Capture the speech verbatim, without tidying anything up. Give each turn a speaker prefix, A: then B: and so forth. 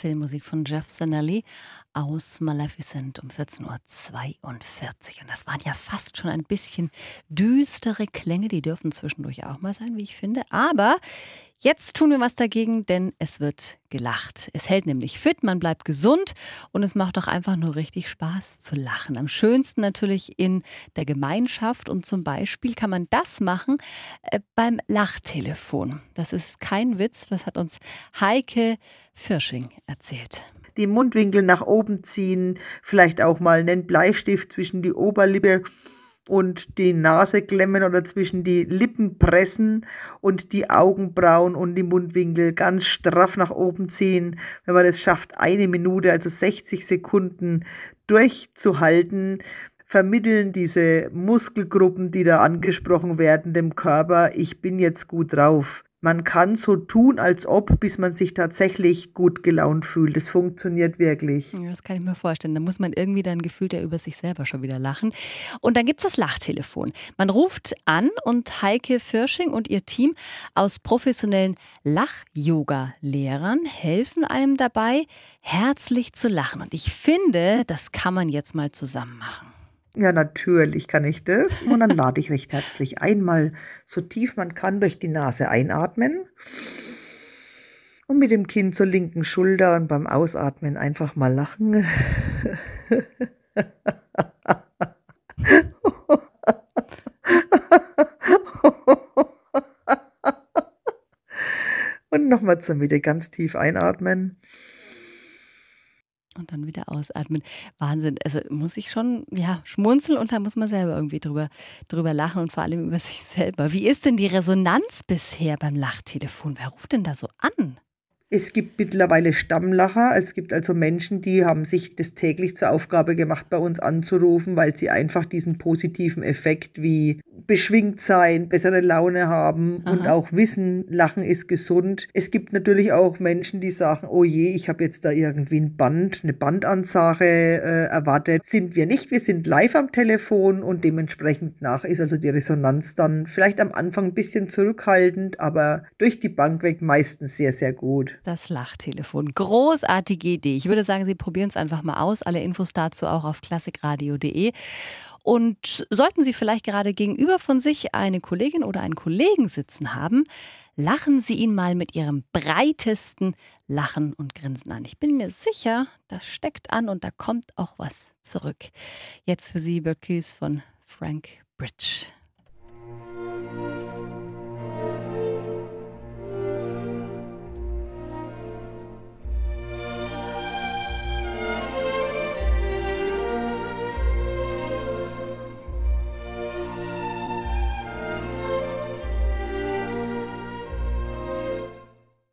A: Filmmusik von Jeff Zanelli aus Maleficent um vierzehn Uhr zweiundvierzig. Und das waren ja fast schon ein bisschen düstere Klänge, die dürfen zwischendurch auch mal sein, wie ich finde. Aber jetzt tun wir was dagegen, denn es wird gelacht. Es hält nämlich fit, man bleibt gesund und es macht auch einfach nur richtig Spaß zu lachen. Am schönsten natürlich in der Gemeinschaft und zum Beispiel kann man das machen äh, beim Lachtelefon. Das ist kein Witz, das hat uns Heike Firsching erzählt.
B: Die Mundwinkel nach oben ziehen, vielleicht auch mal einen Bleistift zwischen die Oberlippe und die Nase klemmen oder zwischen die Lippen pressen und die Augenbrauen und die Mundwinkel ganz straff nach oben ziehen. Wenn man das schafft, eine Minute, also sechzig Sekunden durchzuhalten, vermitteln diese Muskelgruppen, die da angesprochen werden, dem Körper, ich bin jetzt gut drauf. Man kann so tun, als ob, bis man sich tatsächlich gut gelaunt fühlt. Das funktioniert wirklich.
A: Ja, das kann ich mir vorstellen. Da muss man irgendwie dann gefühlt ja über sich selber schon wieder lachen. Und dann gibt es das Lachtelefon. Man ruft an und Heike Firsching und ihr Team aus professionellen Lach-Yoga-Lehrern helfen einem dabei, herzlich zu lachen. Und ich finde, das kann man jetzt mal zusammen machen.
B: Ja, natürlich kann ich das. Und dann lade ich recht herzlich ein, mal so tief man kann durch die Nase einatmen und mit dem Kinn zur linken Schulter und beim Ausatmen einfach mal lachen. Und nochmal zur Mitte ganz tief einatmen.
A: Und dann wieder ausatmen. Wahnsinn. Also muss ich schon ja, schmunzeln und da muss man selber irgendwie drüber, drüber lachen und vor allem über sich selber. Wie ist denn die Resonanz bisher beim Lachtelefon? Wer ruft denn da so an?
B: Es gibt mittlerweile Stammlacher. Es gibt also Menschen, die haben sich das täglich zur Aufgabe gemacht, bei uns anzurufen, weil sie einfach diesen positiven Effekt wie beschwingt sein, bessere Laune haben
A: Aha.
B: und auch wissen, Lachen ist gesund. Es gibt natürlich auch Menschen, die sagen, oh je, ich habe jetzt da irgendwie ein Band, eine Bandansage äh, erwartet. Sind wir nicht, wir sind live am Telefon und dementsprechend nach ist also die Resonanz dann vielleicht am Anfang ein bisschen zurückhaltend, aber durch die Bank weg meistens sehr, sehr gut.
A: Das Lachtelefon. Großartige Idee. Ich würde sagen, Sie probieren es einfach mal aus. Alle Infos dazu auch auf klassikradio punkt de. Und sollten Sie vielleicht gerade gegenüber von sich eine Kollegin oder einen Kollegen sitzen haben, lachen Sie ihn mal mit Ihrem breitesten Lachen und Grinsen an. Ich bin mir sicher, das steckt an und da kommt auch was zurück. Jetzt für Sie Bocuse von Frank Bridge.